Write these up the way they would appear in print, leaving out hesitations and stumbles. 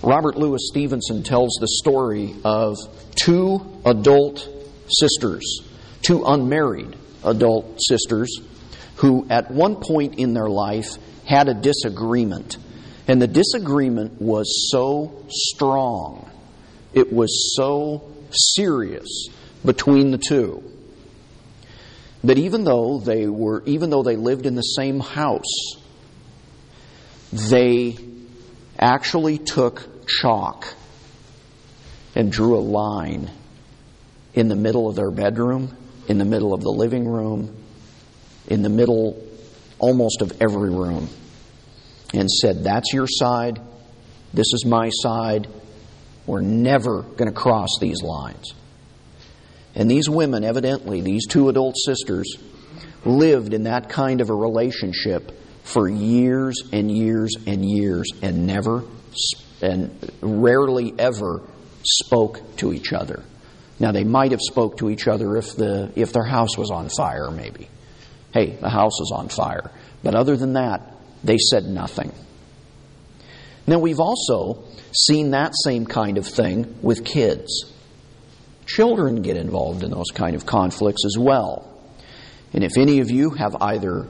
Robert Louis Stevenson tells the story of two adult sisters, two unmarried adult sisters, who at one point in their life had a disagreement. And the disagreement was so strong, it was so serious between the two, that even though they lived in the same house, they actually took chalk and drew a line in the middle of their bedroom, in the middle of the living room, in the middle almost of every room, and said, "That's your side, this is my side, we're never going to cross these lines." And these women, evidently, these two adult sisters, lived in that kind of a relationship for years and years and years, and rarely ever spoke to each other. Now, they might have spoke to each other if their house was on fire, maybe. Hey, the house is on fire. But other than that, they said nothing. Now, we've also seen that same kind of thing with kids. Children get involved in those kind of conflicts as well. And if any of you have either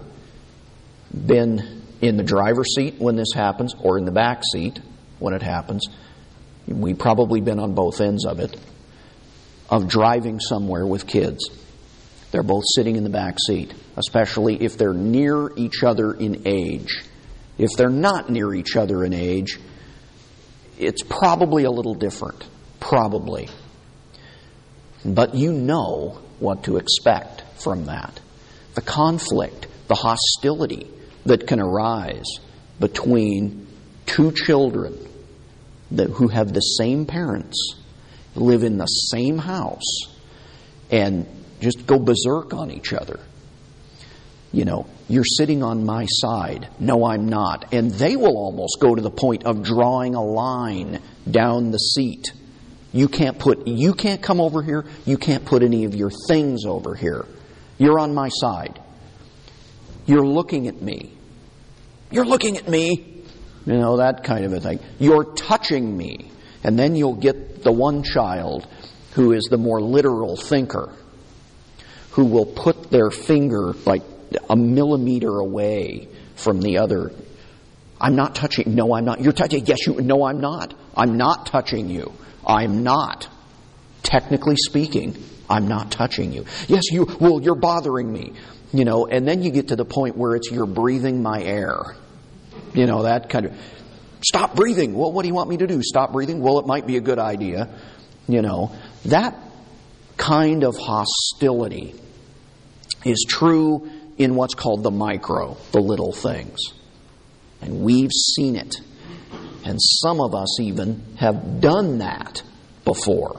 been in the driver's seat when this happens or in the back seat when it happens, we've probably been on both ends of it, of driving somewhere with kids. They're both sitting in the back seat, especially if they're near each other in age. If they're not near each other in age, it's probably a little different. Probably. But you know what to expect from that. The conflict, the hostility that can arise between two children who have the same parents, live in the same house, and just go berserk on each other. You know, you're sitting on my side. No, I'm not. And they will almost go to the point of drawing a line down the seat. You can't come over here. You can't put any of your things over here. You're on my side. You're looking at me. You're looking at me. You know, that kind of a thing. You're touching me. And then you'll get the one child who is the more literal thinker, who will put their finger like a millimeter away from the other. I'm not touching. No, I'm not. You're touching. Yes, you. No, I'm not. I'm not touching you. I'm not. Technically speaking, I'm not touching you. Yes, you. Well, you're bothering me. You know, and then you get to the point where it's you're breathing my air. You know, that kind of. Stop breathing. Well, what do you want me to do? Stop breathing? Well, it might be a good idea. You know, that kind of hostility is true in what's called the micro, the little things. And we've seen it. And some of us even have done that before.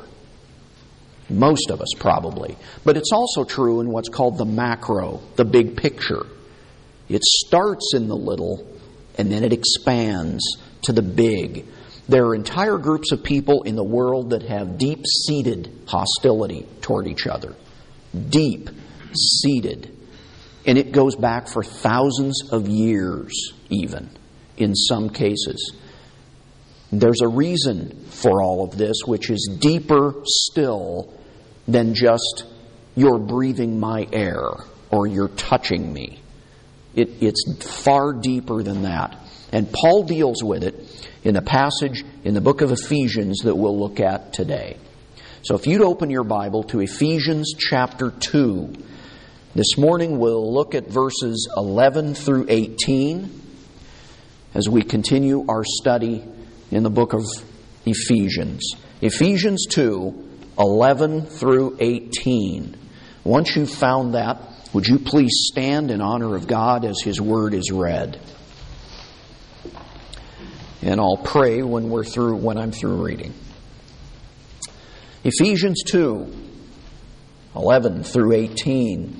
Most of us probably. But it's also true in what's called the macro, the big picture. It starts in the little and then it expands to the big. There are entire groups of people in the world that have deep-seated hostility toward each other. Deep-seated. And it goes back for thousands of years even, in some cases. There's a reason for all of this, which is deeper still than just you're breathing my air or you're touching me. It's far deeper than that. And Paul deals with it in a passage in the book of Ephesians that we'll look at today. So if you'd open your Bible to Ephesians chapter 2. This morning we'll look at verses 11 through 18 as we continue our study in the book of Ephesians. Ephesians 2, 11 through 18. Once you've found that, would you please stand in honor of God as His Word is read? And I'll pray when I'm through reading. Ephesians 2, 11 through 18.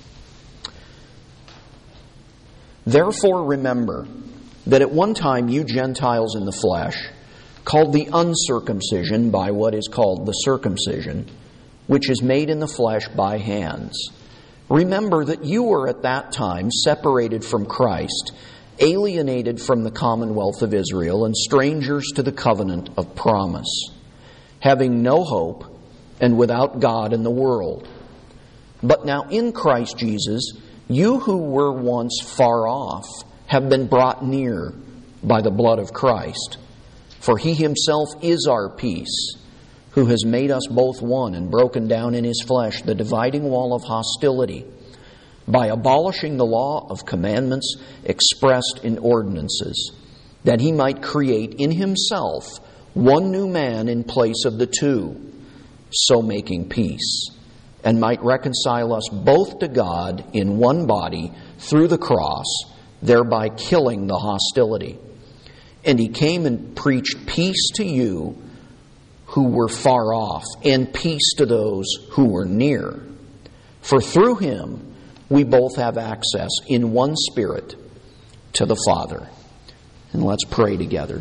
Therefore remember that at one time you Gentiles in the flesh, called the uncircumcision by what is called the circumcision, which is made in the flesh by hands. Remember that you were at that time separated from Christ, alienated from the commonwealth of Israel and strangers to the covenant of promise, having no hope and without God in the world. But now in Christ Jesus, you who were once far off have been brought near by the blood of Christ. For He Himself is our peace, who has made us both one and broken down in His flesh the dividing wall of hostility, by abolishing the law of commandments expressed in ordinances, that He might create in Himself one new man in place of the two, so making peace, and might reconcile us both to God in one body through the cross, thereby killing the hostility. And He came and preached peace to you who were far off, and peace to those who were near. For through Him we both have access in one Spirit to the Father. And let's pray together.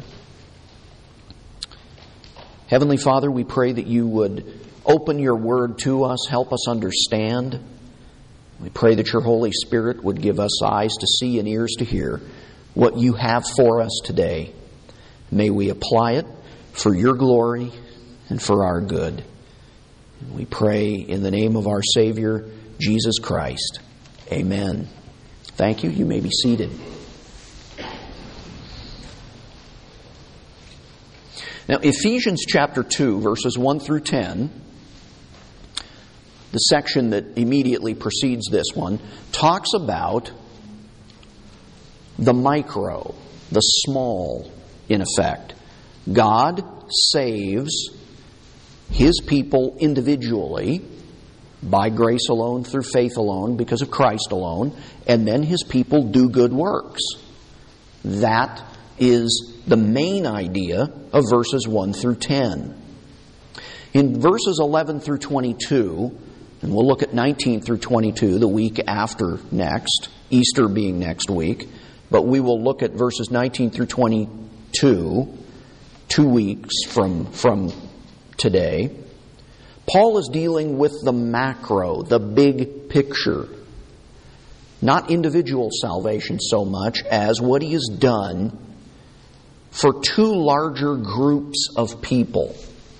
Heavenly Father, we pray that You would open Your Word to us, help us understand. We pray that Your Holy Spirit would give us eyes to see and ears to hear what You have for us today. May we apply it for Your glory and for our good. We pray in the name of our Savior, Jesus Christ. Amen. Thank you. You may be seated. Now, Ephesians chapter 2, verses 1 through 10, the section that immediately precedes this one, talks about the micro, the small, in effect. God saves His people individually by grace alone, through faith alone, because of Christ alone, and then His people do good works. That is the main idea of verses 1 through 10. In verses 11 through 22, and we'll look at 19 through 22 the week after next, Easter being next week, but we will look at verses 19 through 22, 2 weeks from today. Paul is dealing with the macro, the big picture. Not individual salvation so much as what he has done for two larger groups of people.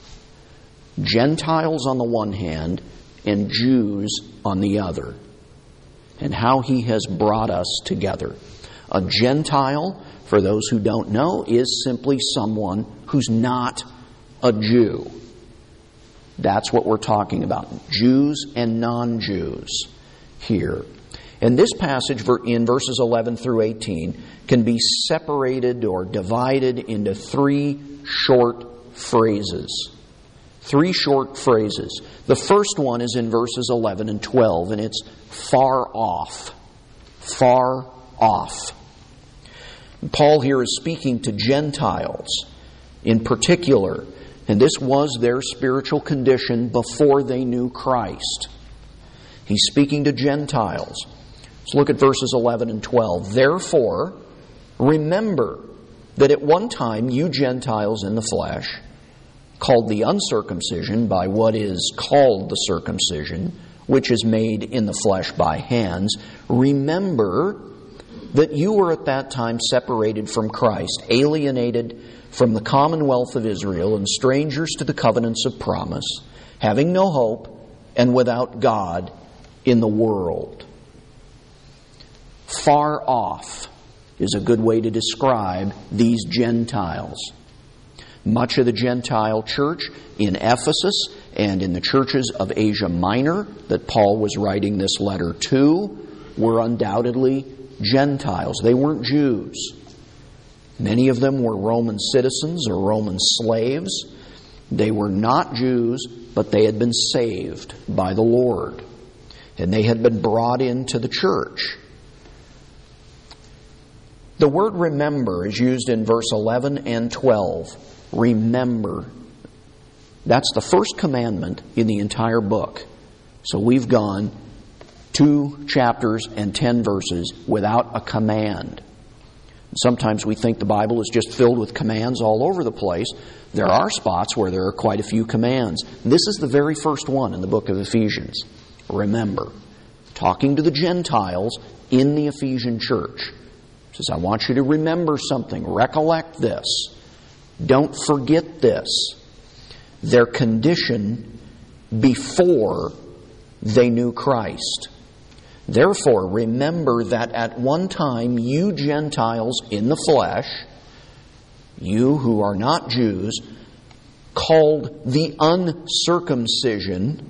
Gentiles on the one hand and Jews on the other. And how he has brought us together. A Gentile, for those who don't know, is simply someone who's not a Jew. That's what we're talking about. Jews and non-Jews here. And this passage in verses 11 through 18 can be separated or divided into three short phrases. Three short phrases. The first one is in verses 11 and 12, and it's far off. Far off. Paul here is speaking to Gentiles in particular, and this was their spiritual condition before they knew Christ. He's speaking to Gentiles. Let's look at verses 11 and 12. Therefore, remember that at one time you Gentiles in the flesh, called the uncircumcision by what is called the circumcision, which is made in the flesh by hands, remember that you were at that time separated from Christ, alienated from the commonwealth of Israel, and strangers to the covenants of promise, having no hope and without God in the world. Far off is a good way to describe these Gentiles. Much of the Gentile church in Ephesus and in the churches of Asia Minor that Paul was writing this letter to were undoubtedly Gentiles. They weren't Jews. Many of them were Roman citizens or Roman slaves. They were not Jews, but they had been saved by the Lord. And they had been brought into the church. The word remember is used in verse 11 and 12. Remember. That's the first commandment in the entire book. So we've gone 2 chapters and 10 verses without a command. Sometimes we think the Bible is just filled with commands all over the place. There are spots where there are quite a few commands. This is the very first one in the book of Ephesians. Remember. Talking to the Gentiles in the Ephesian church. He says, I want you to remember something. Recollect this. Don't forget this. Their condition before they knew Christ. Therefore, remember that at one time you Gentiles in the flesh, you who are not Jews, called the uncircumcision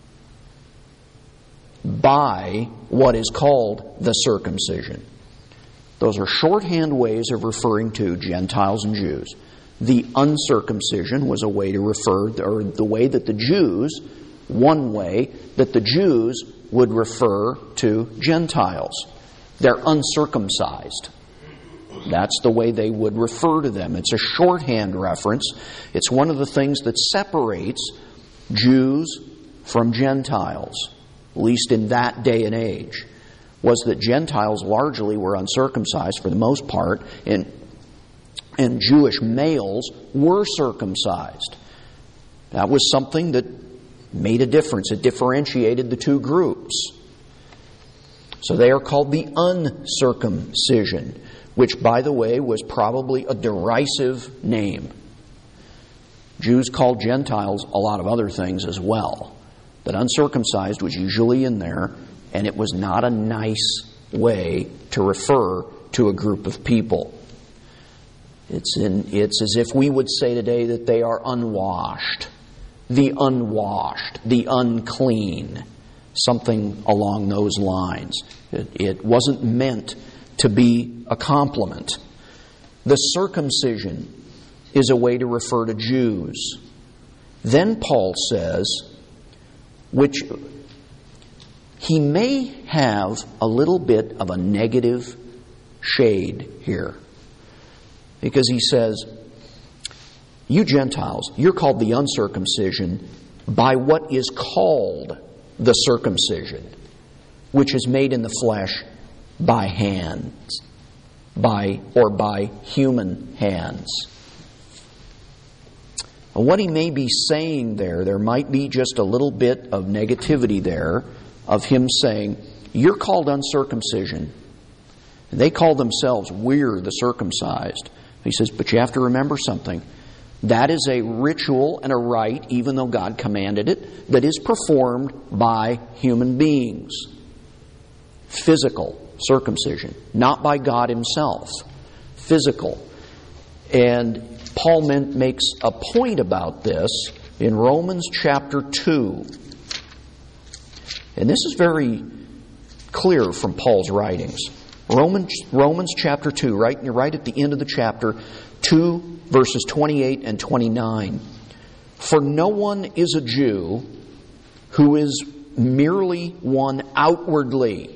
by what is called the circumcision. Those are shorthand ways of referring to Gentiles and Jews. The uncircumcision was a way to refer, or the way that the Jews, one way that the Jews would refer to Gentiles. They're uncircumcised. That's the way they would refer to them. It's a shorthand reference. It's one of the things that separates Jews from Gentiles, at least in that day and age, was that Gentiles largely were uncircumcised for the most part, and Jewish males were circumcised. That was something that made a difference. It differentiated the two groups. So they are called the uncircumcision, which, by the way, was probably a derisive name. Jews called Gentiles a lot of other things as well. But uncircumcised was usually in there, and it was not a nice way to refer to a group of people. It's as if we would say today that they are unwashed, the unclean, something along those lines. It wasn't meant to be a compliment. The circumcision is a way to refer to Jews. Then Paul says, which he may have a little bit of a negative shade here. Because he says, you Gentiles, you're called the uncircumcision by what is called the circumcision, which is made in the flesh by hands, by human hands. And what he may be saying there might be just a little bit of negativity there, of him saying, you're called uncircumcision. And they call themselves, we're the circumcised. He says, but you have to remember something. That is a ritual and a rite, even though God commanded it, that is performed by human beings. Physical circumcision, not by God Himself. Physical. And Paul makes a point about this in Romans chapter 2. And this is very clear from Paul's writings. Romans chapter 2, right at the end of the chapter, 2 verses 28 and 29. For no one is a Jew who is merely one outwardly,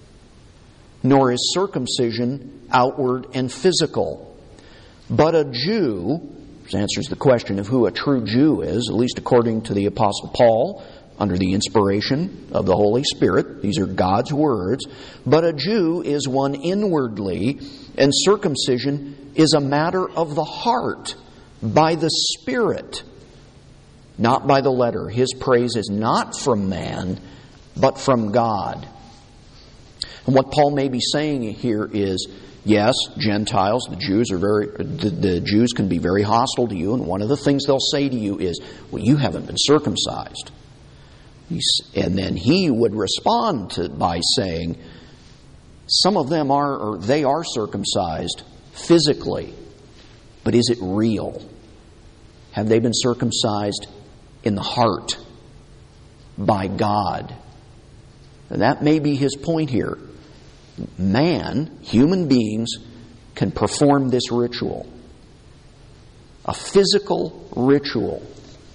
nor is circumcision outward and physical. But a Jew, which answers the question of who a true Jew is, at least according to the Apostle Paul, under the inspiration of the Holy Spirit. These are God's words. But a Jew is one inwardly, and circumcision is a matter of the heart, by the Spirit, not by the letter. His praise is not from man, but from God. And what Paul may be saying here is, yes, Gentiles, the Jews can be very hostile to you, and one of the things they'll say to you is, well, you haven't been circumcised. And then he would respond by saying, some of them are circumcised physically, but is it real? Have they been circumcised in the heart by God? And that may be his point here. Man, human beings, can perform this ritual. A physical ritual.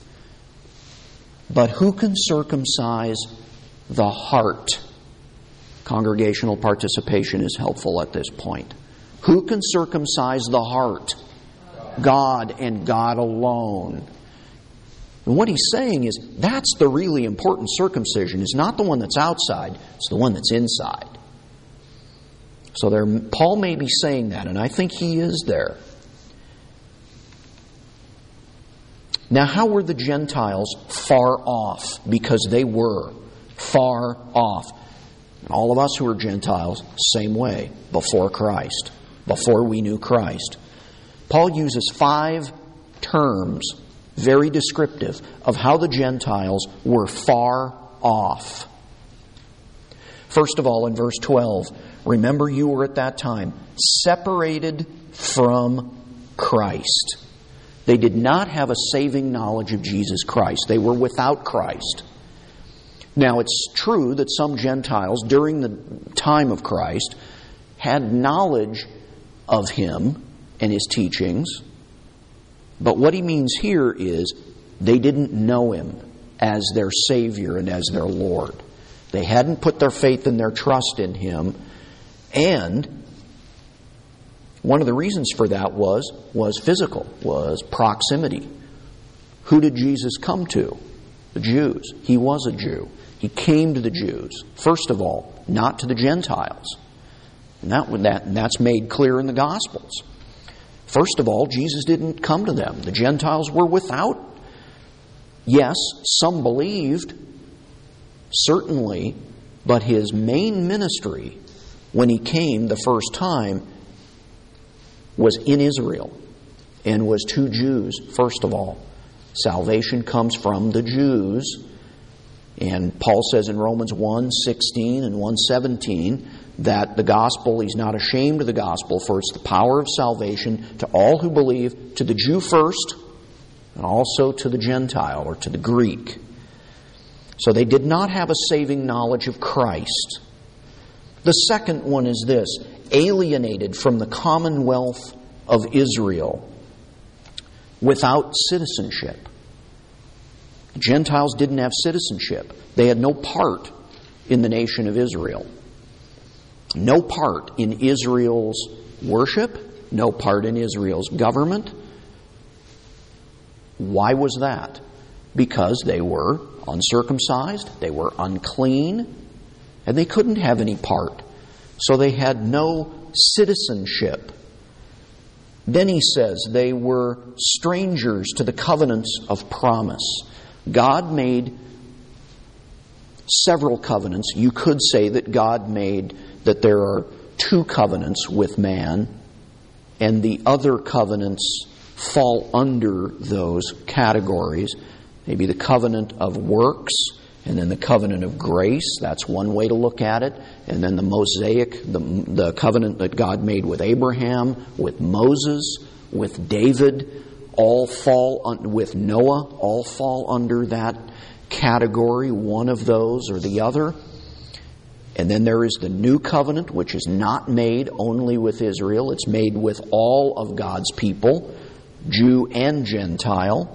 But who can circumcise the heart? Congregational participation is helpful at this point. Who can circumcise the heart? God and God alone. And what he's saying is, that's the really important circumcision. It's not the one that's outside, it's the one that's inside. So Paul may be saying that, and I think he is there. Now, how were the Gentiles far off? Because they were far off. All of us who are Gentiles, same way, before Christ, before we knew Christ. Paul uses 5 terms, very descriptive, of how the Gentiles were far off. First of all, in verse 12, remember you were at that time separated from Christ. They did not have a saving knowledge of Jesus Christ. They were without Christ. Now, it's true that some Gentiles during the time of Christ had knowledge of Him and His teachings, but what he means here is they didn't know Him as their Savior and as their Lord. They hadn't put their faith and their trust in Him, and one of the reasons for that was physical, was proximity. Who did Jesus come to? The Jews. He was a Jew. He came to the Jews, first of all, not to the Gentiles. And that's made clear in the Gospels. First of all, Jesus didn't come to them. The Gentiles were without. Yes, some believed, certainly, but His main ministry, when He came the first time, was in Israel and was to Jews, first of all. Salvation comes from the Jews. And Paul says in Romans 1:16 and 1:17 that the gospel, he's not ashamed of the gospel, for it's the power of salvation to all who believe, to the Jew first, and also to the Gentile or to the Greek. So they did not have a saving knowledge of Christ. The second one is this: alienated from the commonwealth of Israel, without citizenship. The Gentiles didn't have citizenship. They had no part in the nation of Israel. No part in Israel's worship, no part in Israel's government. Why was that? Because they were uncircumcised, they were unclean, and they couldn't have any part. So they had no citizenship. Then he says they were strangers to the covenants of promise. God made several covenants. You could say that God made that there are 2 covenants with man, and the other covenants fall under those categories. Maybe the covenant of works, and then the covenant of grace. That's one way to look at it. And then the Mosaic, the covenant that God made with Abraham, with Moses, with David, all fall with Noah, all fall under that category, one of those or the other. And then there is the new covenant, which is not made only with Israel. It's made with all of God's people, Jew and Gentile.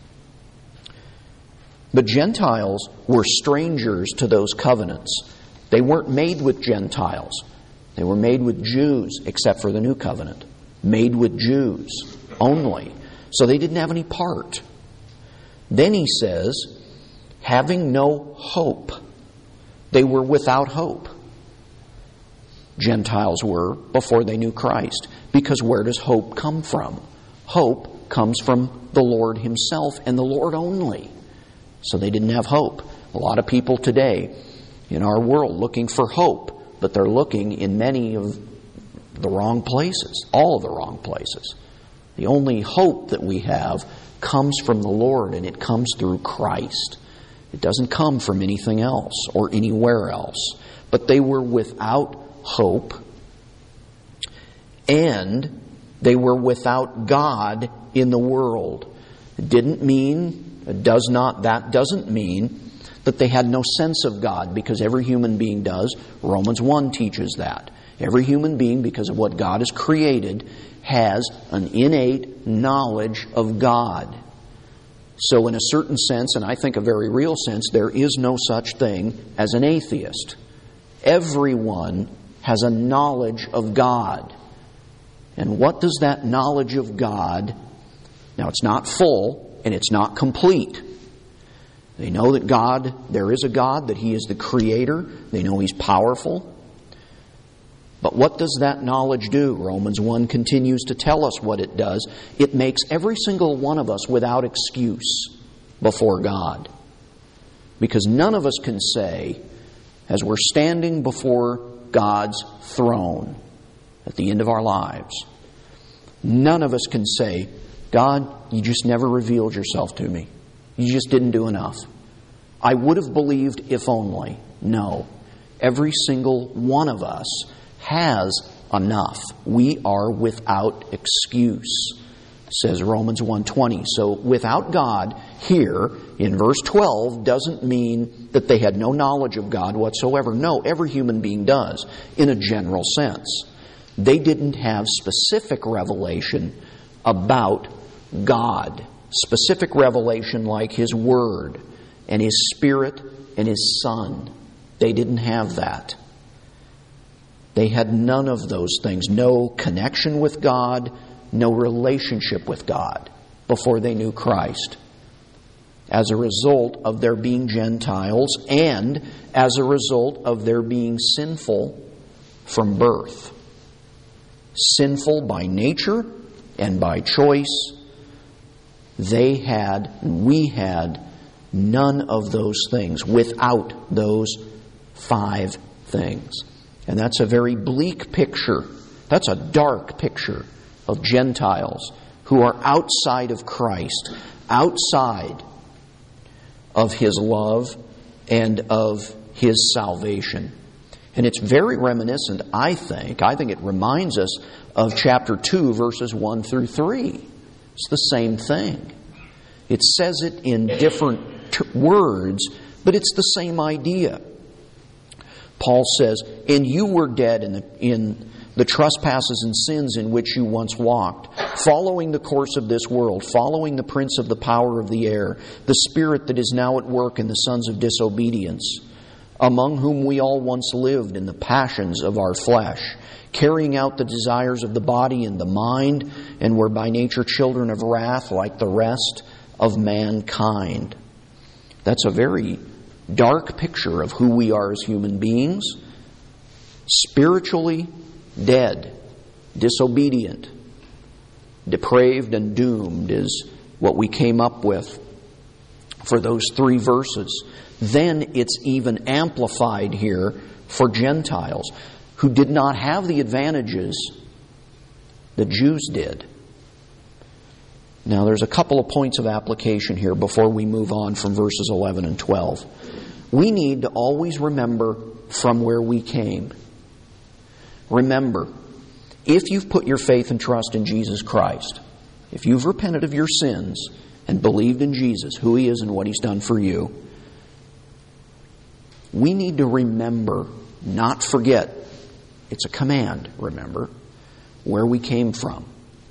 But Gentiles were strangers to those covenants. They weren't made with Gentiles. They were made with Jews, except for the new covenant. Made with Jews only. So they didn't have any part. Then he says, having no hope. They were without hope. Gentiles were before they knew Christ. Because where does hope come from? Hope comes from the Lord Himself and the Lord only. So they didn't have hope. A lot of people today in our world looking for hope, but they're looking in many of the wrong places, all of the wrong places. The only hope that we have comes from the Lord, and it comes through Christ. It doesn't come from anything else or anywhere else. But they were without hope, and they were without God in the world. That doesn't mean that they had no sense of God, because every human being does. Romans 1 teaches that. Every human being, because of what God has created, has an innate knowledge of God. So in a certain sense, and I think a very real sense, there is no such thing as an atheist. Everyone has a knowledge of God. And what does that knowledge of God... Now, it's not full, and it's not complete. They know that there is a God, that He is the Creator. They know He's powerful. But what does that knowledge do? Romans 1 continues to tell us what it does. It makes every single one of us without excuse before God. Because none of us can say, as we're standing before God's throne at the end of our lives, none of us can say, God, you just never revealed yourself to me. You just didn't do enough. I would have believed if only. No. Every single one of us has enough. We are without excuse, says Romans 1:20. So without God here in verse 12 doesn't mean that they had no knowledge of God whatsoever. No, every human being does in a general sense. They didn't have specific revelation about God. Specific revelation like His Word and His Spirit and His Son. They didn't have that. They had none of those things. No connection with God, no relationship with God before they knew Christ. As a result of their being Gentiles and as a result of their being sinful from birth. Sinful by nature and by choice. They had, we had, none of those things without those 5 things. And that's a very bleak picture. That's a dark picture of Gentiles who are outside of Christ, outside of His love and of His salvation. And it's very reminiscent, I think it reminds us of chapter 2, verses 1 through 3. It's the same thing. It says it in different words, but it's the same idea. Paul says, "And you were dead in the trespasses and sins in which you once walked, following the course of this world, following the prince of the power of the air, the spirit that is now at work in the sons of disobedience, among whom we all once lived in the passions of our flesh, carrying out the desires of the body and the mind, and were by nature children of wrath like the rest of mankind." That's a very dark picture of who we are as human beings. Spiritually dead, disobedient, depraved and doomed is what we came up with for those 3 verses. Then it's even amplified here for Gentiles who did not have the advantages the Jews did. Now there's a couple of points of application here before we move on from verses 11 and 12. We need to always remember from where we came. Remember, if you've put your faith and trust in Jesus Christ, if you've repented of your sins and believed in Jesus, who He is and what He's done for you, we need to remember, not forget, it's a command, remember, where we came from.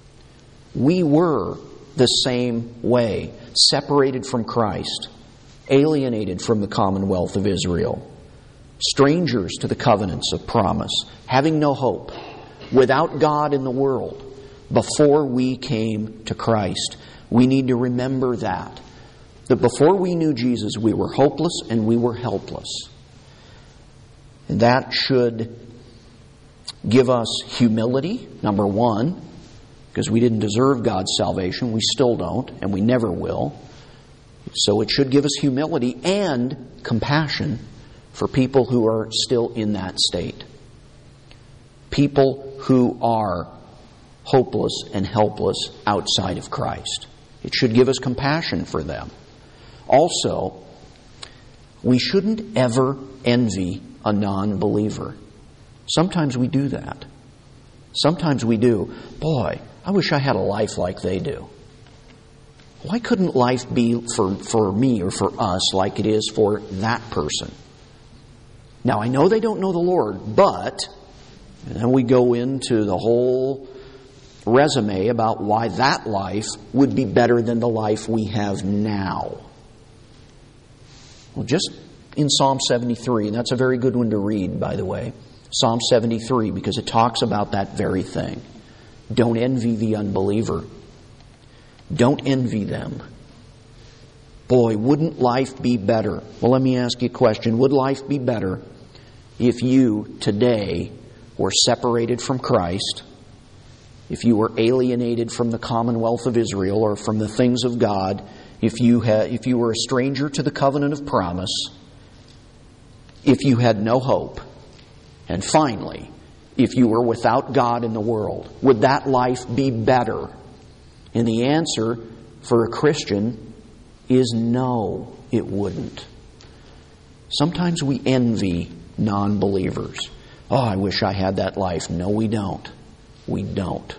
We were the same way, separated from Christ, alienated from the commonwealth of Israel, strangers to the covenants of promise, having no hope, without God in the world, before we came to Christ. We need to remember that before we knew Jesus, we were hopeless and we were helpless. And that should give us humility, number one, because we didn't deserve God's salvation. We still don't, and we never will. So it should give us humility and compassion for people who are still in that state. People who are hopeless and helpless outside of Christ. It should give us compassion for them. Also, we shouldn't ever envy a non-believer. Sometimes we do that. Sometimes we do. Boy, I wish I had a life like they do. Why couldn't life be for me or for us like it is for that person? Now, I know they don't know the Lord, but and then we go into the whole resume about why that life would be better than the life we have now. Well, just in Psalm 73, and that's a very good one to read, by the way, Psalm 73, because it talks about that very thing. Don't envy the unbeliever. Don't envy them. Boy, wouldn't life be better? Well, let me ask you a question. Would life be better if you today were separated from Christ, if you were alienated from the commonwealth of Israel or from the things of God, if you were a stranger to the covenant of promise, if you had no hope? And finally, if you were without God in the world, would that life be better? And the answer for a Christian is no, it wouldn't. Sometimes we envy non-believers. Oh, I wish I had that life. No, we don't. We don't.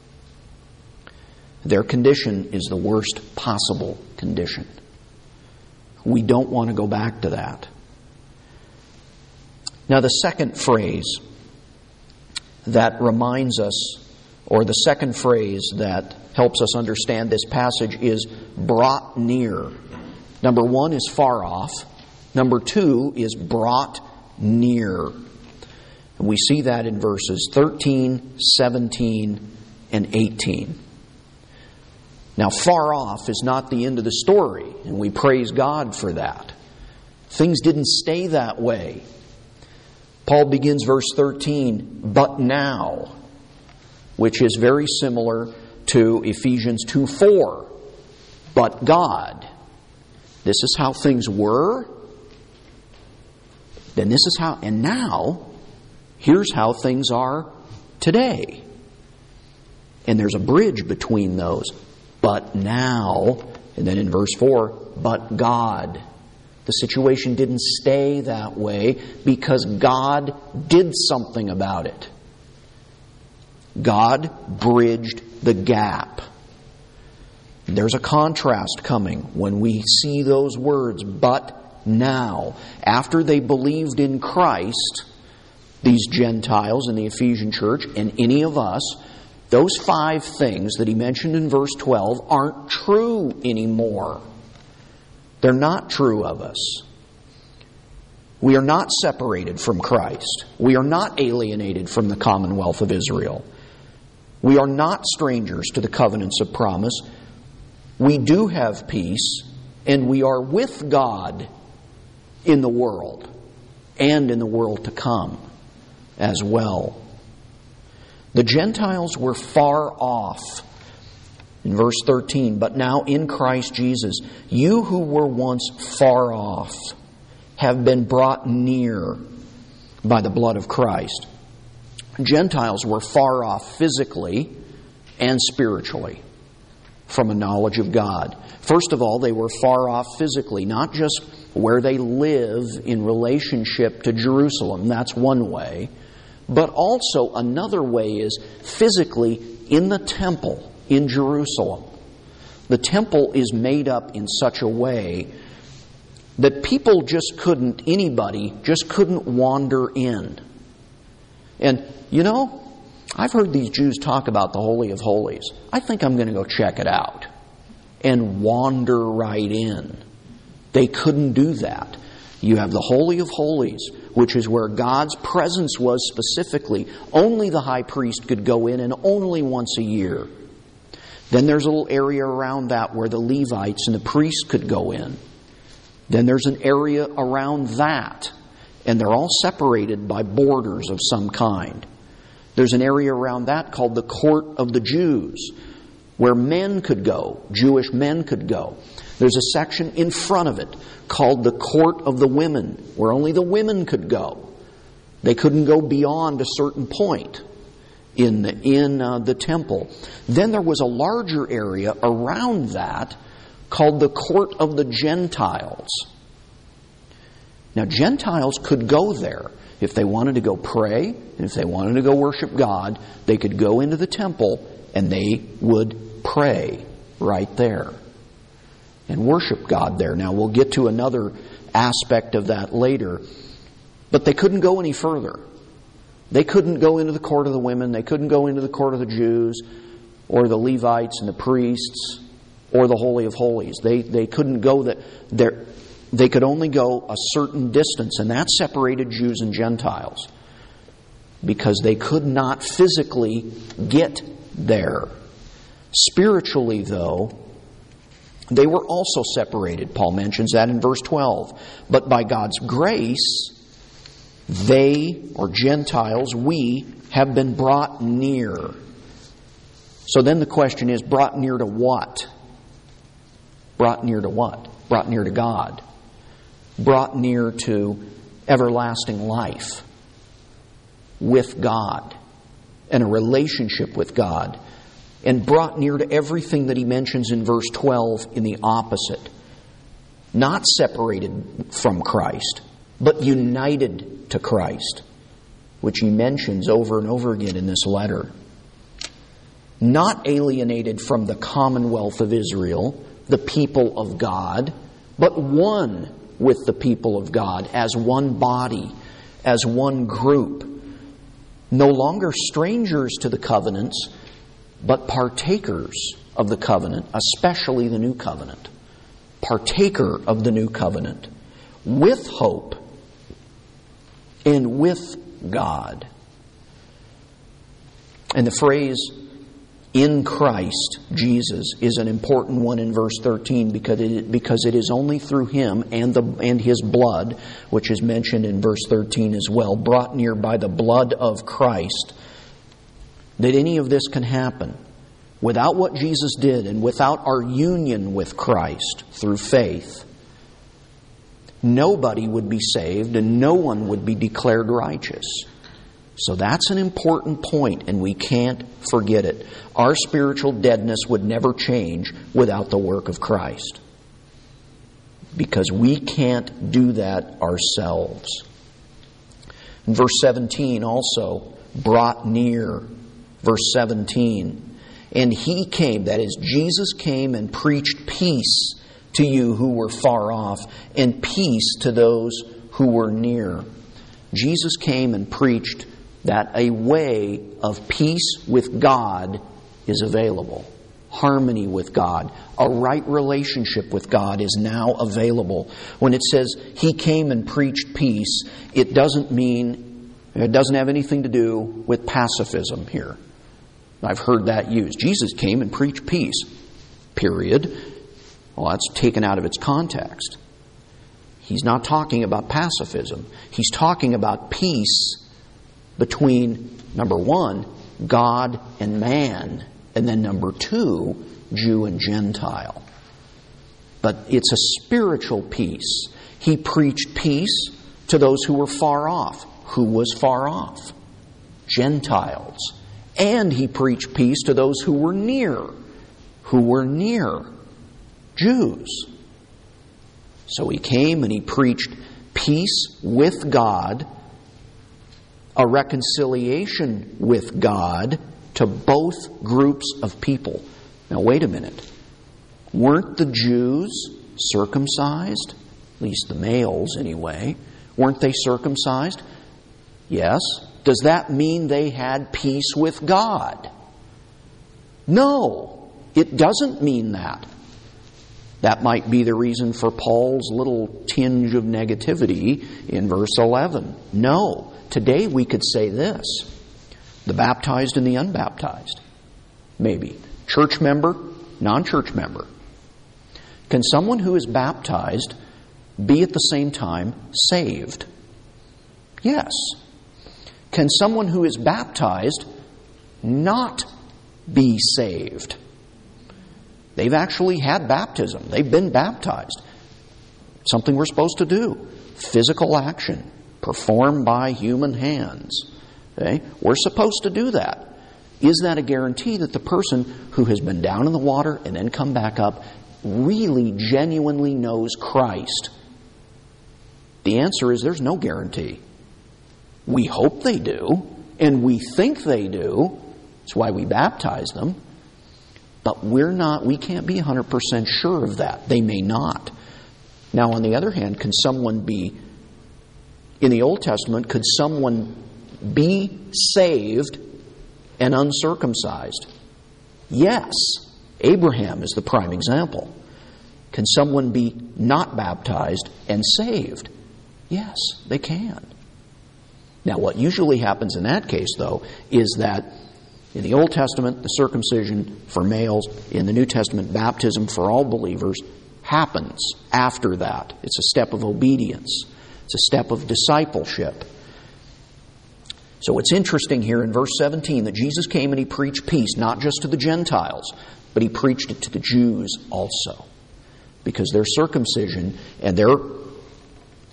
Their condition is the worst possible condition. We don't want to go back to that. Now, the second phrase that reminds us, or the second phrase that helps us understand this passage is brought near. Number one is far off. Number two is brought near. And we see that in verses 13, 17, and 18. Now, far off is not the end of the story, and we praise God for that. Things didn't stay that way. Paul begins verse 13, but now, which is very similar to Ephesians 2:4. But God. This is how things were. Then this is how, and now, here's how things are today. And there's a bridge between those. But now, and then in verse 4, but God. The situation didn't stay that way because God did something about it. God bridged the gap. There's a contrast coming when we see those words, but now. After they believed in Christ, these Gentiles in the Ephesian church, and any of us, those 5 things that he mentioned in verse 12 aren't true anymore. They're not true of us. We are not separated from Christ. We are not alienated from the commonwealth of Israel. We are not strangers to the covenants of promise. We do have peace, and we are with God in the world and in the world to come as well. The Gentiles were far off. In verse 13, but now in Christ Jesus, you who were once far off have been brought near by the blood of Christ. Gentiles were far off physically and spiritually from a knowledge of God. First of all, they were far off physically, not just where they live in relationship to Jerusalem. That's one way. But also another way is physically in the temple in Jerusalem. The temple is made up in such a way that people anybody just couldn't wander in. And, I've heard these Jews talk about the Holy of Holies. I think I'm going to go check it out and wander right in. They couldn't do that. You have the Holy of Holies, which is where God's presence was specifically. Only the high priest could go in, and only once a year. Then there's a little area around that where the Levites and the priests could go in. Then there's an area around that, and they're all separated by borders of some kind. There's an area around that called the Court of the Jews, where men could go, Jewish men could go. There's a section in front of it called the Court of the Women, where only the women could go. They couldn't go beyond a certain point in the temple. Then there was a larger area around that called the Court of the Gentiles. Now, Gentiles could go there. If they wanted to go pray, and if they wanted to go worship God, they could go into the temple and they would pray right there and worship God there. Now, we'll get to another aspect of that later. But they couldn't go any further. They couldn't go into the court of the women. They couldn't go into the court of the Jews or the Levites and the priests or the Holy of Holies. They couldn't go there. They could only go a certain distance, and that separated Jews and Gentiles because they could not physically get there. Spiritually, though, they were also separated. Paul mentions that in verse 12. But by God's grace, they, or Gentiles, we, have been brought near. So then the question is, brought near to what? Brought near to what? Brought near to God. Brought near to everlasting life with God and a relationship with God, and brought near to everything that he mentions in verse 12 in the opposite. Not separated from Christ, but united to Christ, which he mentions over and over again in this letter. Not alienated from the commonwealth of Israel, the people of God, but one with the people of God as one body, as one group. No longer strangers to the covenants, but partakers of the covenant, especially the new covenant. Partaker of the new covenant, with hope and with God. And the phrase, in Christ Jesus, is an important one in verse 13 because it is only through Him and His blood, which is mentioned in verse 13 as well, brought near by the blood of Christ, that any of this can happen. Without what Jesus did and without our union with Christ through faith, nobody would be saved and no one would be declared righteous. So that's an important point, and we can't forget it. Our spiritual deadness would never change without the work of Christ, because we can't do that ourselves. In verse 17 also, brought near. Verse 17, and He came, that is, Jesus came and preached peace to you who were far off, and peace to those who were near. Jesus came and preached that a way of peace with God is available. Harmony with God, a right relationship with God is now available. When it says He came and preached peace, it doesn't have anything to do with pacifism here. I've heard that used. Jesus came and preached peace, period. Well, that's taken out of its context. He's not talking about pacifism. He's talking about peace between, number one, God and man, and then number two, Jew and Gentile. But it's a spiritual peace. He preached peace to those who were far off. Who was far off? Gentiles. And He preached peace to those who were near. Who were near? Jews. So He came and He preached peace with God, a reconciliation with God to both groups of people. Now wait a minute. Weren't the Jews circumcised? At least the males anyway. Weren't they circumcised? Yes. Does that mean they had peace with God? No, it doesn't mean that. That might be the reason for Paul's little tinge of negativity in verse 11. No, today we could say this. The baptized and the unbaptized. Maybe. Church member, non-church member. Can someone who is baptized be at the same time saved? Yes. Can someone who is baptized not be saved? They've actually had baptism. They've been baptized. Something we're supposed to do. Physical action performed by human hands. Okay? We're supposed to do that. Is that a guarantee that the person who has been down in the water and then come back up really genuinely knows Christ? The answer is there's no guarantee. We hope they do, and we think they do. That's why we baptize them. But we can't be 100% sure of that. They may not. Now, on the other hand, can someone be, in the Old Testament, could someone be saved and uncircumcised? Yes. Abraham is the prime example. Can someone be not baptized and saved? Yes, they can. Now, what usually happens in that case, though, is that in the Old Testament, the circumcision for males, in the New Testament, baptism for all believers happens after that. It's a step of obedience. It's a step of discipleship. So it's interesting here in verse 17 that Jesus came and He preached peace, not just to the Gentiles, but He preached it to the Jews also. Because their circumcision and their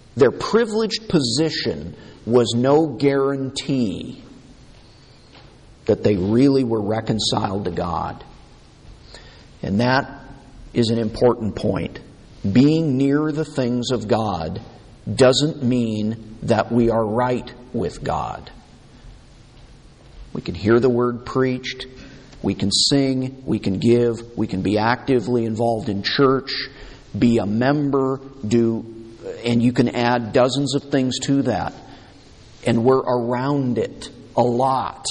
Their privileged position was no guarantee that they really were reconciled to God. And that is an important point. Being near the things of God doesn't mean that we are right with God. We can hear the word preached, we can sing, we can give, we can be actively involved in church, be a member, and you can add dozens of things to that. And we're around it a lot.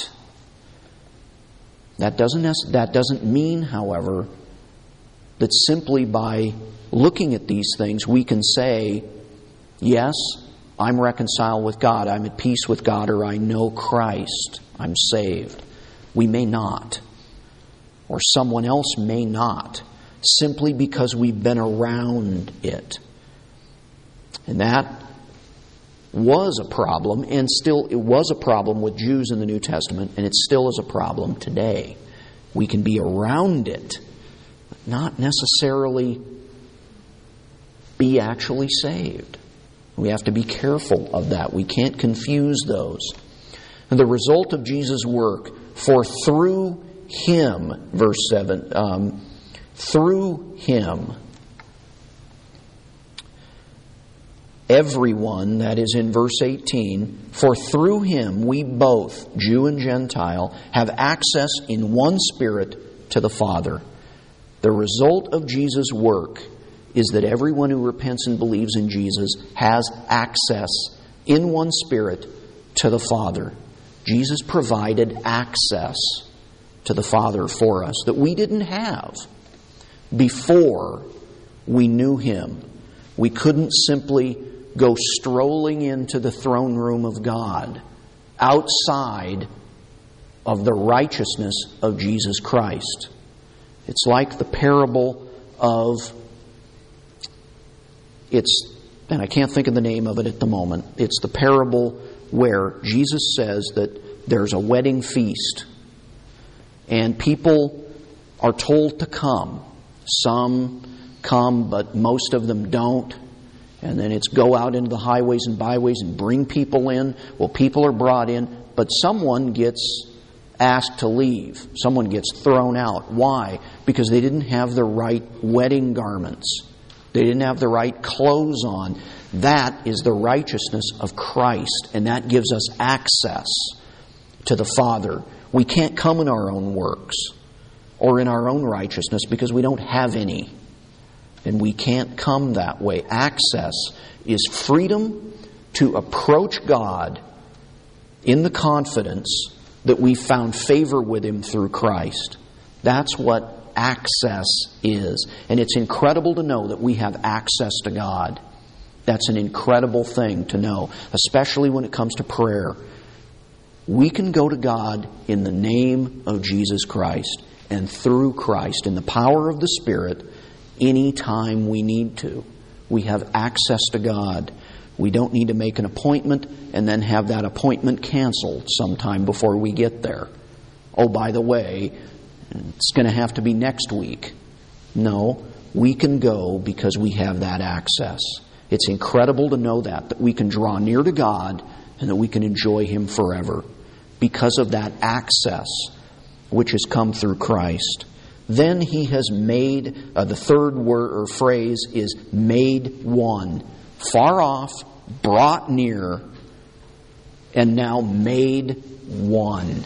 That doesn't mean, however, that simply by looking at these things we can say, yes, I'm reconciled with God, I'm at peace with God, or I know Christ, I'm saved. We may not. Or someone else may not, simply because we've been around it. And that was a problem, and still it was a problem with Jews in the New Testament, and it still is a problem today. We can be around it, but not necessarily be actually saved. We have to be careful of that. We can't confuse those. And the result of Jesus' work, for through Him, verse 7, through Him, everyone, that is in verse 18, for through Him we both, Jew and Gentile, have access in one Spirit to the Father. The result of Jesus' work is that everyone who repents and believes in Jesus has access in one Spirit to the Father. Jesus provided access to the Father for us that we didn't have before we knew Him. We couldn't simply go strolling into the throne room of God outside of the righteousness of Jesus Christ. It's like the parable of, and I can't think of the name of it at the moment. It's the parable where Jesus says that there's a wedding feast and people are told to come. Some come, but most of them don't. And then it's go out into the highways and byways and bring people in. Well, people are brought in, but someone gets asked to leave. Someone gets thrown out. Why? Because they didn't have the right wedding garments. They didn't have the right clothes on. That is the righteousness of Christ, and that gives us access to the Father. We can't come in our own works or in our own righteousness because we don't have any. And we can't come that way. Access is freedom to approach God in the confidence that we found favor with Him through Christ. That's what access is. And it's incredible to know that we have access to God. That's an incredible thing to know, especially when it comes to prayer. We can go to God in the name of Jesus Christ and through Christ in the power of the Spirit anytime we need to. We have access to God. We don't need to make an appointment and then have that appointment canceled sometime before we get there. Oh, by the way, it's going to have to be next week. No, we can go because we have that access. It's incredible to know that we can draw near to God and that we can enjoy Him forever because of that access which has come through Christ. Then He has made, the third word or phrase is made one. Far off, brought near, and now made one.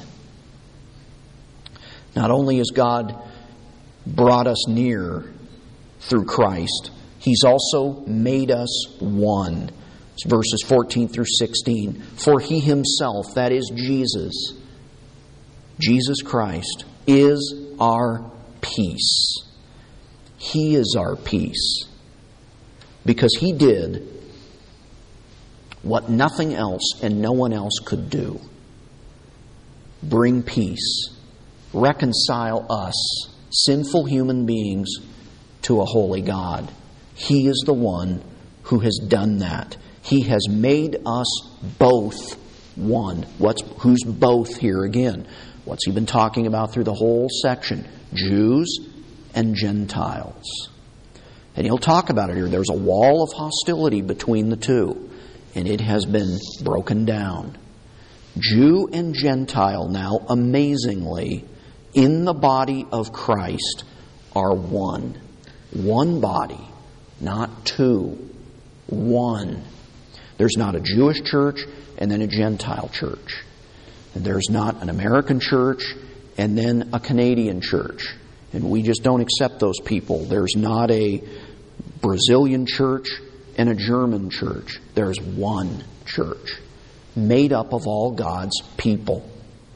Not only has God brought us near through Christ, He's also made us one. It's verses 14 through 16. For He Himself, that is Jesus Christ, is our peace. He is our peace. Because He did what nothing else and no one else could do. Bring peace. Reconcile us, sinful human beings, to a holy God. He is the one who has done that. He has made us both one. Who's both here again? What's He been talking about through the whole section? Jews and Gentiles. And He'll talk about it here. There's a wall of hostility between the two. and it has been broken down. Jew and Gentile now, amazingly, in the body of Christ are one. One body, not two. One. There's not a Jewish church and then a Gentile church. And there's not an American church and then a Canadian church. And we just don't accept those people. There's not a Brazilian church and a German church. There's one church made up of all God's people.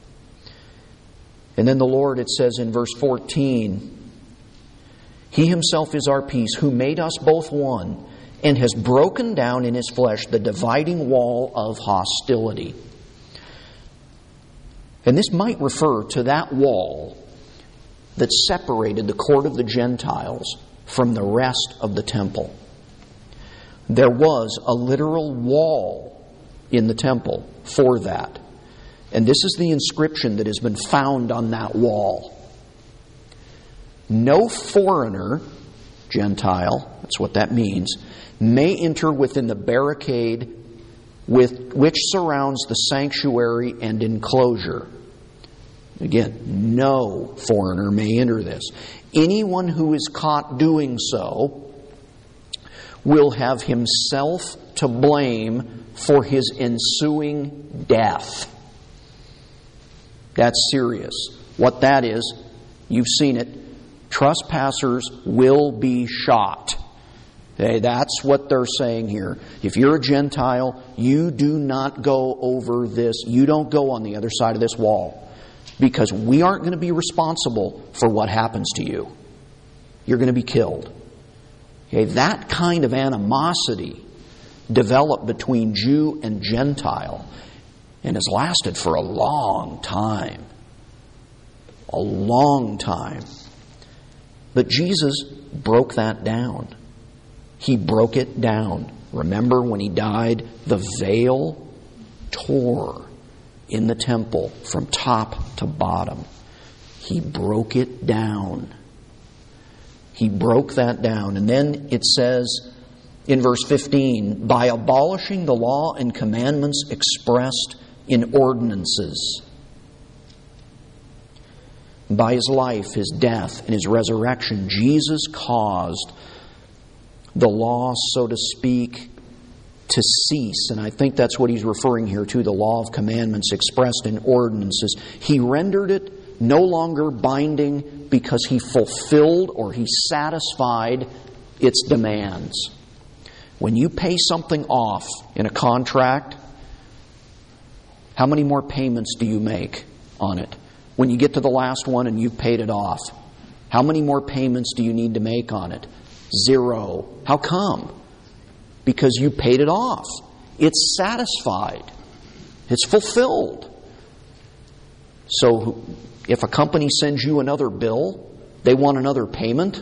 And then the Lord, it says in verse 14, He Himself is our peace, who made us both one, and has broken down in His flesh the dividing wall of hostility. And this might refer to that wall that separated the court of the Gentiles from the rest of the temple. There was a literal wall in the temple for that. And this is the inscription that has been found on that wall. No foreigner, Gentile, that's what that means, may enter within the barricade which surrounds the sanctuary and enclosure. Again, no foreigner may enter this. Anyone who is caught doing so will have himself to blame for his ensuing death. That's serious. What that is, you've seen it. Trespassers will be shot. Okay, that's what they're saying here. If you're a Gentile, you do not go over this. You don't go on the other side of this wall. Because we aren't going to be responsible for what happens to you. You're going to be killed. Okay, that kind of animosity developed between Jew and Gentile and has lasted for a long time. A long time. But Jesus broke that down. He broke it down. Remember when He died, the veil tore in the temple from top to bottom. He broke it down. He broke that down. And then it says in verse 15, by abolishing the law and commandments expressed in ordinances. By His life, His death, and His resurrection, Jesus caused the law, so to speak, to cease. And I think that's what He's referring here to, the law of commandments expressed in ordinances. He rendered it no longer binding because He fulfilled or He satisfied its demands. When you pay something off in a contract, how many more payments do you make on it? When you get to the last one and you've paid it off, how many more payments do you need to make on it? 0. How come? Because you paid it off. It's satisfied. It's fulfilled. So if a company sends you another bill, they want another payment,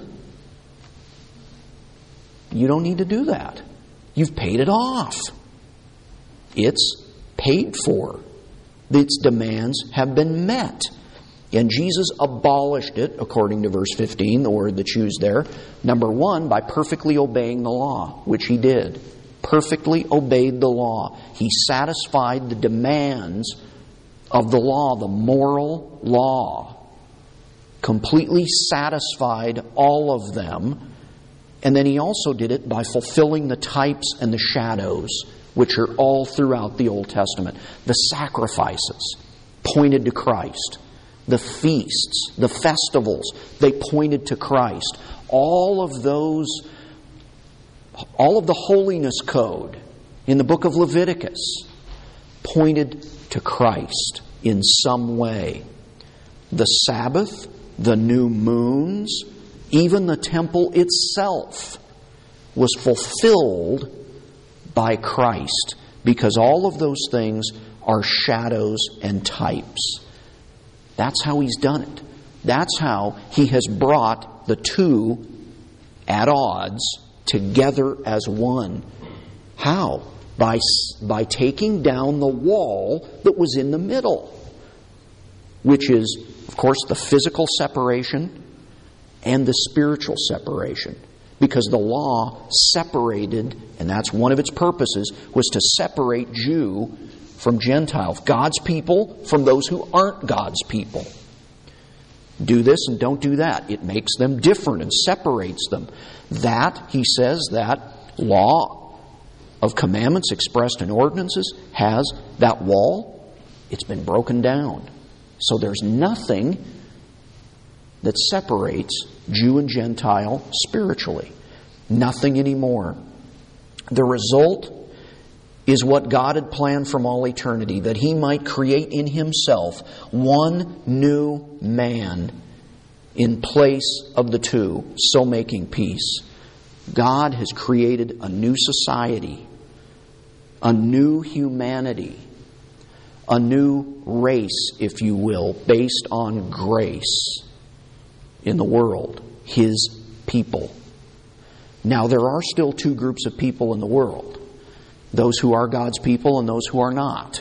you don't need to do that. You've paid it off. It's paid for. Its demands have been met. And Jesus abolished it, according to verse 15, the word that's used there. Number 1, by perfectly obeying the law, which He did. Perfectly obeyed the law. He satisfied the demands of the law, the moral law. Completely satisfied all of them. And then He also did it by fulfilling the types and the shadows, which are all throughout the Old Testament. The sacrifices pointed to Christ. The feasts, the festivals, they pointed to Christ. All of the holiness code in the book of Leviticus pointed to Christ in some way. The Sabbath, the new moons, even the temple itself was fulfilled by Christ, because all of those things are shadows and types. That's how He's done it. That's how He has brought the two at odds together as one. How? By taking down the wall that was in the middle, which is, of course, the physical separation and the spiritual separation. Because the law separated, and that's one of its purposes, was to separate Jew from Gentile, God's people from those who aren't God's people. Do this and don't do that. It makes them different and separates them. That, he says, that law of commandments expressed in ordinances has that wall. It's been broken down. So there's nothing that separates Jew and Gentile spiritually. Nothing anymore. The result is what God had planned from all eternity, that He might create in Himself one new man in place of the two, so making peace. God has created a new society, a new humanity, a new race, if you will, based on grace in the world, His people. Now, there are still two groups of people in the world. Those who are God's people and those who are not.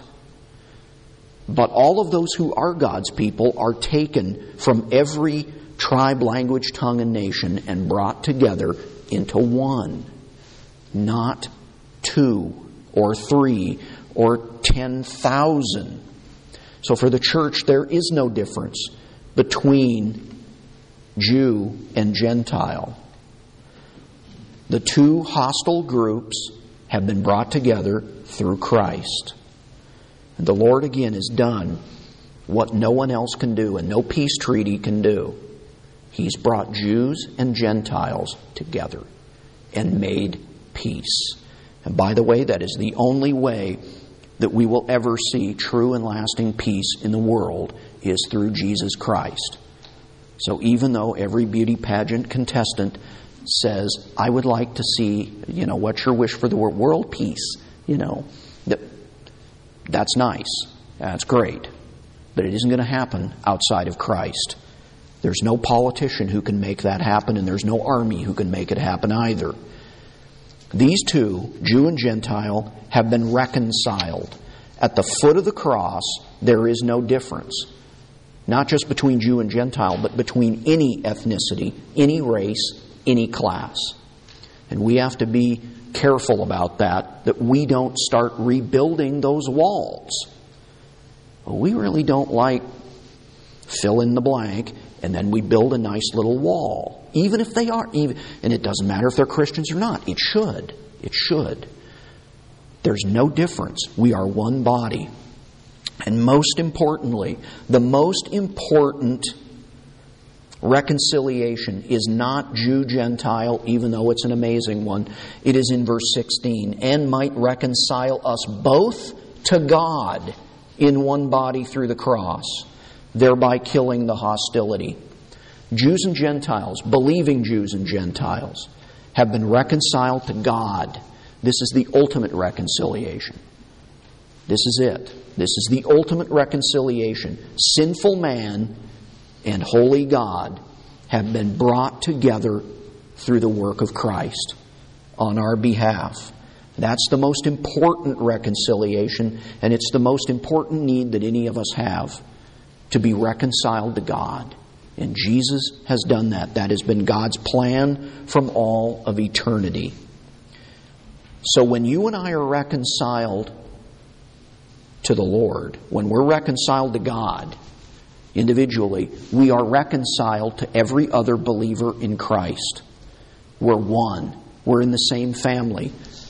But all of those who are God's people are taken from every tribe, language, tongue, and nation and brought together into one. Not 2 or 3 or 10,000. So for the church, there is no difference between Jew and Gentile. The two hostile groups have been brought together through Christ. And the Lord again has done what no one else can do and no peace treaty can do. He's brought Jews and Gentiles together and made peace. And by the way, that is the only way that we will ever see true and lasting peace in the world is through Jesus Christ. So even though every beauty pageant contestant says, I would like to see, what's your wish for the world peace? That's nice. That's great. But it isn't going to happen outside of Christ. There's no politician who can make that happen, and there's no army who can make it happen either. These two, Jew and Gentile, have been reconciled. At the foot of the cross, there is no difference. Not just between Jew and Gentile, but between any ethnicity, any race, any class. And we have to be careful about that we don't start rebuilding those walls. Well, we really don't like fill in the blank, and then we build a nice little wall. Even if they are, and it doesn't matter if they're Christians or not. It should. It should. There's no difference. We are one body. And most importantly, the most important reconciliation is not Jew-Gentile, even though it's an amazing one. It is in verse 16. And might reconcile us both to God in one body through the cross, thereby killing the hostility. Jews and Gentiles, believing Jews and Gentiles, have been reconciled to God. This is the ultimate reconciliation. This is it. This is the ultimate reconciliation. Sinful man and holy God have been brought together through the work of Christ on our behalf. That's the most important reconciliation, and it's the most important need that any of us have, to be reconciled to God. And Jesus has done that. That has been God's plan from all of eternity. So when you and I are reconciled to the Lord, when we're reconciled to God individually, we are reconciled to every other believer in Christ. We're one. We're in the same family.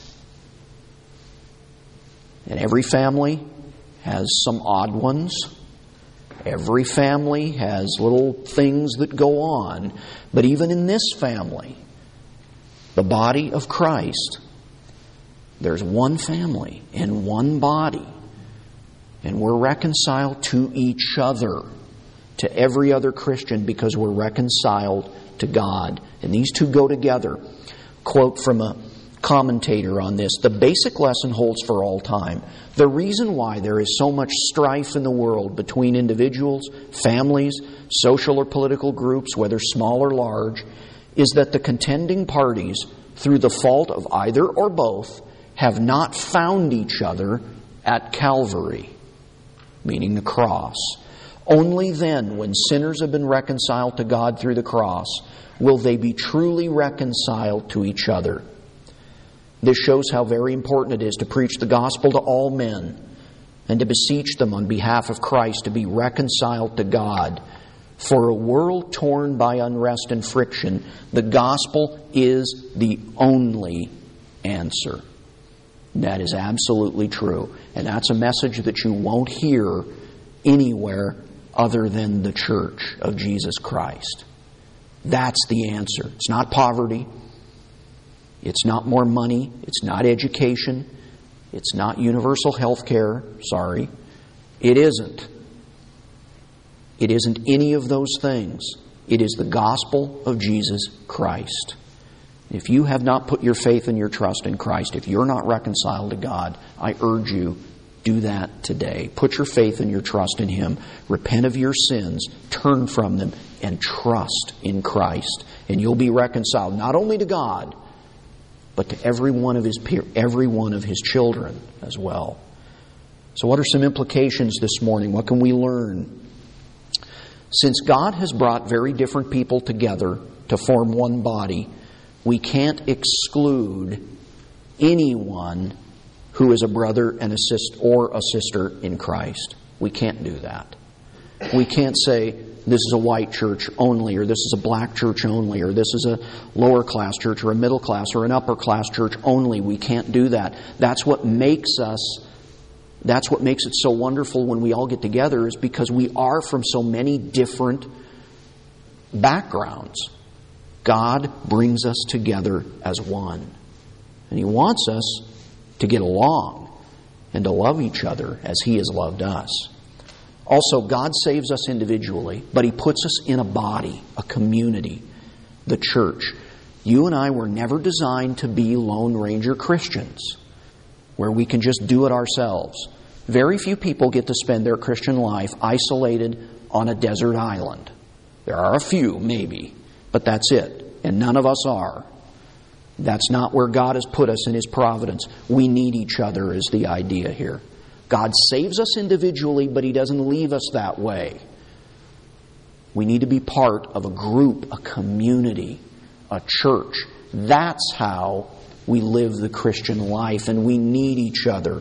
And every family has some odd ones. Every family has little things that go on. But even in this family, the body of Christ, there's one family and one body. And we're reconciled to each other, to every other Christian, because we're reconciled to God. And these two go together. Quote from a commentator on this: the basic lesson holds for all time. The reason why there is so much strife in the world between individuals, families, social or political groups, whether small or large, is that the contending parties, through the fault of either or both, have not found each other at Calvary, meaning the cross. Only then, when sinners have been reconciled to God through the cross, will they be truly reconciled to each other. This shows how very important it is to preach the gospel to all men and to beseech them on behalf of Christ to be reconciled to God. For a world torn by unrest and friction, the gospel is the only answer. That is absolutely true. And that's a message that you won't hear anywhere other than the church of Jesus Christ. That's the answer. It's not poverty. It's not more money. It's not education. It's not universal health care. Sorry. It isn't. It isn't any of those things. It is the gospel of Jesus Christ. If you have not put your faith and your trust in Christ, if you're not reconciled to God, I urge you, do that today. Put your faith and your trust in Him. Repent of your sins, turn from them, and trust in Christ. And you'll be reconciled not only to God, but to every one of His children as well. So what are some implications this morning? What can we learn? Since God has brought very different people together to form one body, we can't exclude anyone who is a brother and a sister in Christ. We can't do that. We can't say this is a white church only, or this is a black church only, or this is a lower class church, or a middle class, or an upper class church only. We can't do that. That's what makes it so wonderful when we all get together, is because we are from so many different backgrounds. God brings us together as one. And He wants us to get along and to love each other as He has loved us. Also, God saves us individually, but He puts us in a body, a community, the church. You and I were never designed to be Lone Ranger Christians, where we can just do it ourselves. Very few people get to spend their Christian life isolated on a desert island. There are a few, maybe, but that's it. And none of us are. That's not where God has put us in His providence. We need each other is the idea here. God saves us individually, but He doesn't leave us that way. We need to be part of a group, a community, a church. That's how we live the Christian life, and we need each other.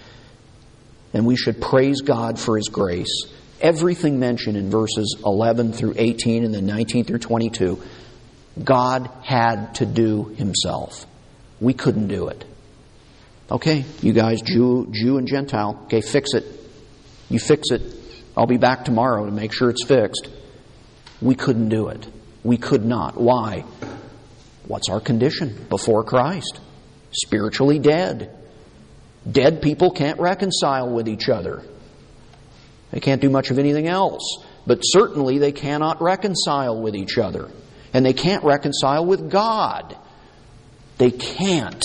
And we should praise God for His grace. Everything mentioned in verses 11 through 18 and then 19 through 22, God had to do Himself. We couldn't do it. Okay, you guys, Jew and Gentile, okay, fix it. You fix it. I'll be back tomorrow to make sure it's fixed. We couldn't do it. We could not. Why? What's our condition before Christ? Spiritually dead. Dead people can't reconcile with each other. They can't do much of anything else. But certainly they cannot reconcile with each other. And they can't reconcile with God. They can't.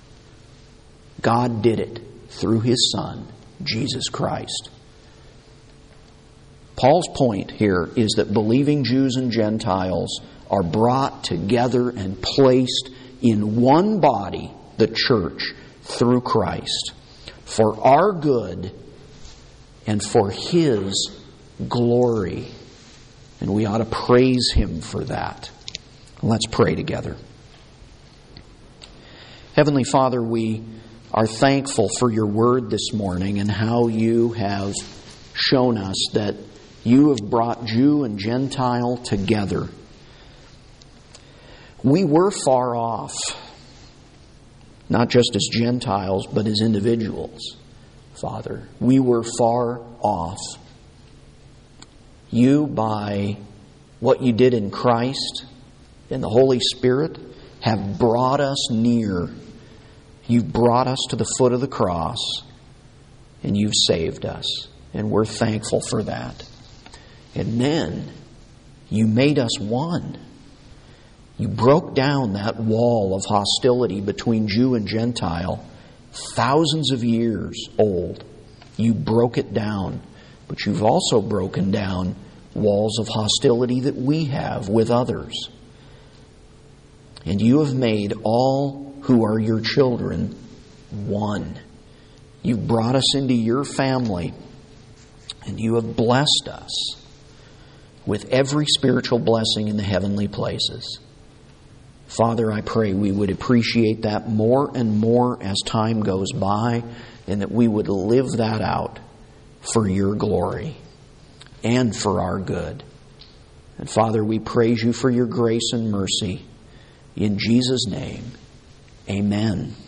God did it through His Son, Jesus Christ. Paul's point here is that believing Jews and Gentiles are brought together and placed in one body, the church, through Christ, for our good and for His glory. And we ought to praise Him for that. Let's pray together. Heavenly Father, we are thankful for Your Word this morning and how You have shown us that You have brought Jew and Gentile together. We were far off, not just as Gentiles, but as individuals, Father. We were far off. You, by what You did in Christ and the Holy Spirit, have brought us near. You've brought us to the foot of the cross, and You've saved us. And we're thankful for that. And then You made us one. You broke down that wall of hostility between Jew and Gentile, thousands of years old. You broke it down. But You've also broken down walls of hostility that we have with others. And You have made all who are Your children one. You've brought us into Your family. And you have blessed us with every spiritual blessing in the heavenly places. Father, I pray we would appreciate that more and more as time goes by, and that we would live that out for your glory and for our good. And Father, we praise you for your grace and mercy. In Jesus' name, amen.